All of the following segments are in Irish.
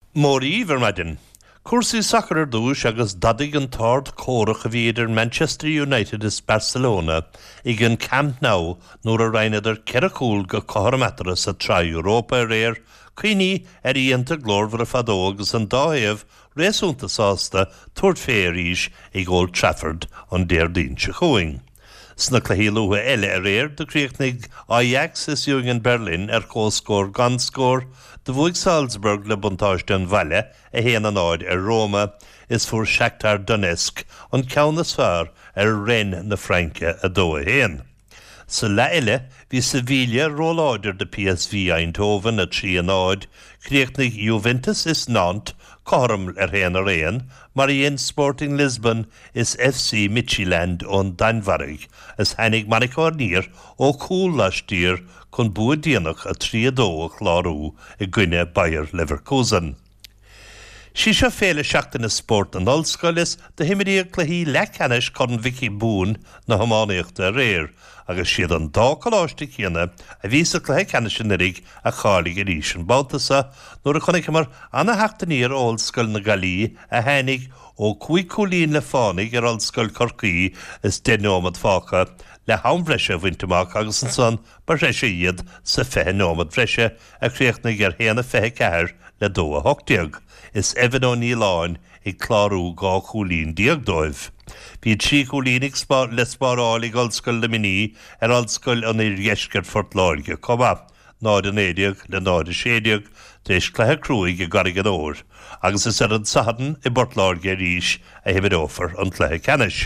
Mórí Vermadin. Cuasaí soccer dúis agus dadig an tard córach a bhíidir Manchester United is Barcelona ag an Camp Nou nuair a reineidir ceiricúil go cóthrametra sa trí Europa réir, cuoine íonta glórmhar a fadó agus an dáhéamh réasúnta sásta tuairt féarís ag Old Trafford an déardín se chuing. Sna clahílútha eile a réir do chríochnaigh Ajax is Jürgen Berlin cóscór ganscór de bhuaig Salzburg le buntáiste an bhaile a héana an áid Roma is fuair Shakhtar Donetsk an ceannas fearr Rennes na Franca a dó a héan. Sa le eile bhí Sevilla róláidir de PSV Eindhoven a trí an áid, chríochnaigh Juventus is Nantes Córam héan a réan, mar íon Sporting Lisbon is FC Midtjylland ón Danmharig, is hanig manicár níor ó cúl leistír chun buad díanach a tríadó chlárú i gcuine Bayer Leverkusen. Sí seo féle seachtain na sport an ollscoil is de himiríoch clahí lechanis chun Vicky Boone na Hománaíochta a réir, agus siad an dá choláiste chéine a bhís a chluthe canisinarig a chálaigh a ríis an Baltasa, nuair a chunig mar anna heachtaníar ollscoil na Galí a hanig ó cuicúlín le fánig ollscoil Corcaí is denómad fácha le hainbhreise bhainteach agus an son barreise iad sa feithe nómad bhreise a chríochnaigh héana feithe ceair le dó a hochtíag. Is Evan O'Neill ag chlárú gá chúlín diagdóibh. Bhí trí chúlín le spárálaigh ollscoil le miní ollscoil an irisceir Fort Láirge comma, náid an éideag le náid a séideag, déis clethe crúig i garig an óir, agus is an sahadan i Bort Láirge ríis a hebid ófar an clethe canis.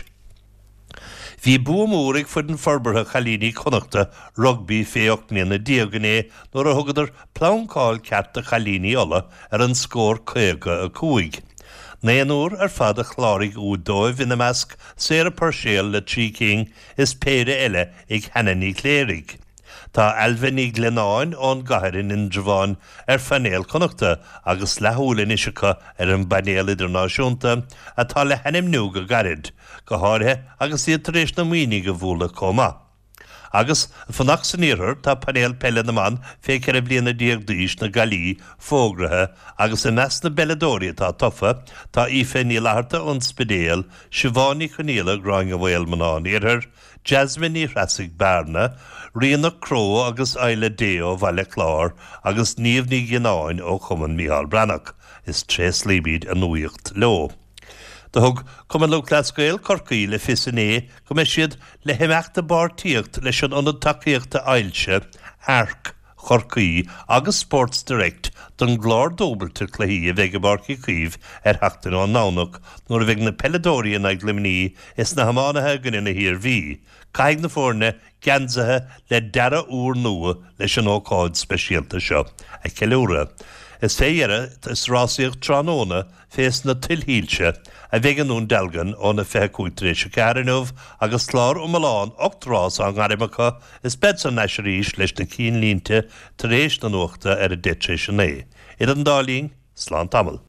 Bhí buamúraigh fuid an forbartha chalíní connachta rugby féochtníon na diagané nuair a thugadidir pláncáil ceart a chalíní ola an scór 5-5. Néanúr fad a chláraigh údóibh ina measc séar a perséal le trí king is péire eile ag Hananí Cléirigh. Tá Alvaní Glenáin ón gairin in Dromhain fanéal connachta agus lethúlainn isicha an banéal idirnáisiúnta atá le henim nua go garid, go háirithe agus iad tar éis na muoine go bhúla comma. Agus fannach san íorthar tá panéal pelle na man fé ceir bliana díagdíos na Galí fógrathe agus in nas na Belladóri tá tofa tá Aoife Ní Leharta ón Spidéal, Siobhánaí Chonéala Gráinge Bhfuil Manán íorthar, Jasmine Ní Rhasig Barna, Rianna Crow agus Aile Deo Bhaile Clár agus Níomhní Gnáin ó Chumann Mícheál Brannach is trés líbíd an nuíocht leo. Da thug cumann le Glasgow Corcaí le fisané go mbeidh siad le himachta bartíocht leis an ionad tacaíochta ailse, Arc, Corcaí agus Sports Direct don glár dóbalta claí a bheith barcaí cuimh heachtain an nánach nuair a bheith na Pelladóri ag limní is na hamánathe gan ina hir bhí. Caig na fórne ganzathe le dara úr nua leis an ócáid speisialta seo a ceiliúra. Is féiere is rásaíocht tránóna fés na tilhíilse a bheith anún delgan ó na feicúitréise Carinmh agus chlár Malán 8 rás an Gharimacha is bed san neisiríis leis na cín línte tar éis na nuachta a ditréis an é. Iad an dálín, slán tamil.